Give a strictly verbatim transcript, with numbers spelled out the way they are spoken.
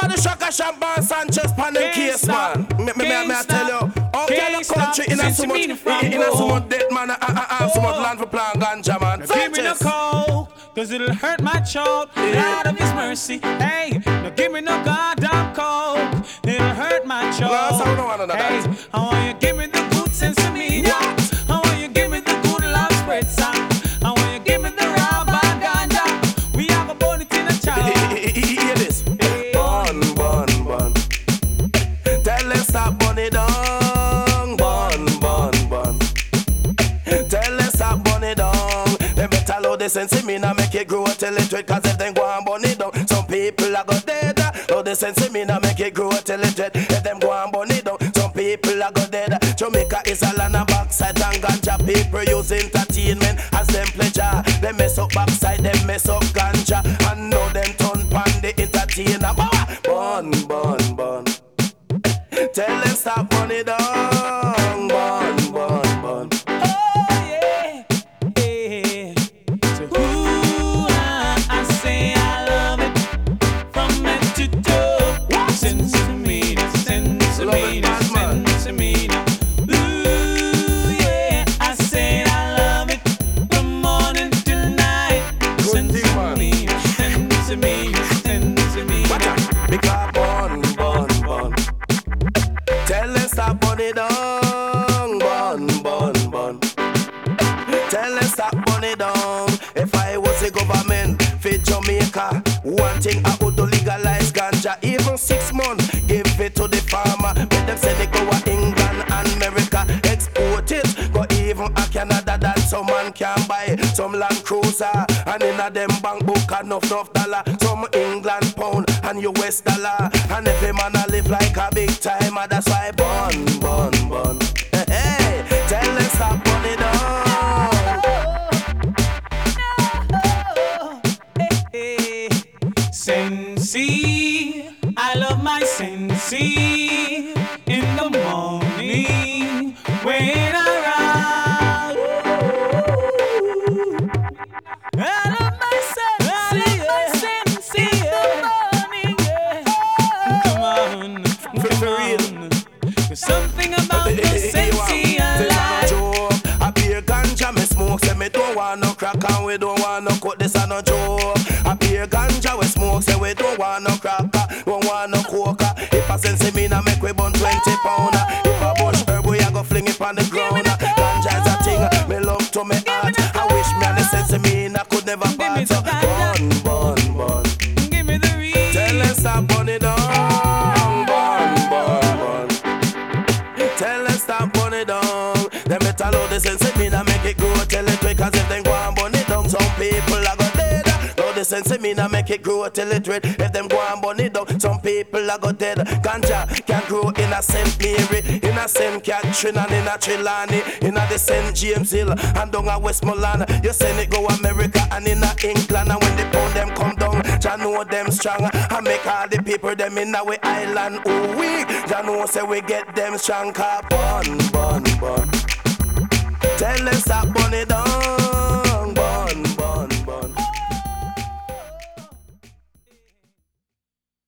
All the Shaka Champagne Sanchez pan the case, man. Me, me, me, me, I tell you, all kind of country in a so much, in a so much dead man, I have so much land for plant ganja, man. Now give me the coke, cause it'll hurt my choke. Out of His mercy, hey. Now give me no goddamn coke, it'll hurt my choke. No, so no one of hey, that. I want you give me the good sense of me. I want you give me the good love spread song. I want you give me the raw bad ganja. We have a bonnet in a chow. Hear this. Bun, bun, bun. Tell them stop burn it down. Bun, bun, bun. Tell them stop burn it down. They better load the sense in me now make it grow till it red. Cause if them go and burn it down, some people are go dead. Load the sense in me now make it grow till it red. If them go and burn it down, some people are go dead. Jamaica is a land of backside and ganja. People use entertainment as them pleasure. They mess up backside, they mess up ganja. And now them turn pan the entertainer. Bun, bun, bun. Tell them stop money down. Bun, bun, bun. Oh yeah, yeah. So who I, I say I love it from head to toe. Sensimina, sensimina, sensimina. Ooh yeah, I say I love it from morning till night. Sensimina, sensimina, sensimina. Because bun, bun, bun. Tell them stop money down. Bun, bun, bun. Tell them stop money down. If I was a government for Jamaica, one thing I would do legalize ganja. Even six months, give it to the farmer. Let them say they go to England and America, export it. Go even a Canada that some man can buy. Some Land Cruiser and in a them bank book enough enough dollar. Some England pound and U S dollar. And every man a live like a big timer. That's why bun, bun, bun. Hey, tell them stop money down. Sensi, I love my sensi. In the morning when I rise, I love my sensi. I love my sensi in the morning. Yeah. Come on, come on. There's something about the sensi I like. A beer ganja me smoke, say me don't want no crack and we don't want no cut. This a no joke. A beer ganja we smoke, say we don't want no cracker, don't want no coca. If I sense me na make we burn twenty pounder. If I bush herb we a go fling it on the ground. Ganja is a thing me love to me heart. I wish me and the sense me na could never part. So bun, bun, bun. Give me the real. Tell them stop burn it down. Bun, bun, bun. Tell them stop burn it down. Them better load the sense me na make it grow till it red. Cause if them go and burn it down, some people are go dead. Load the sense me na make it grow till it red. If them go and burn it down, some people are go dead. Ganja can grow in a Saint Mary, in a Saint Catherine and in a Trelawney, in a the Saint James Hill and down a Westmoreland. You send it go America and in a England. And when the pound them come down, ya know them strong. And make all the people them in our island ooh weak. Ya know say we get them strong. Car bun, bun, bun. Tell them stop burn it down.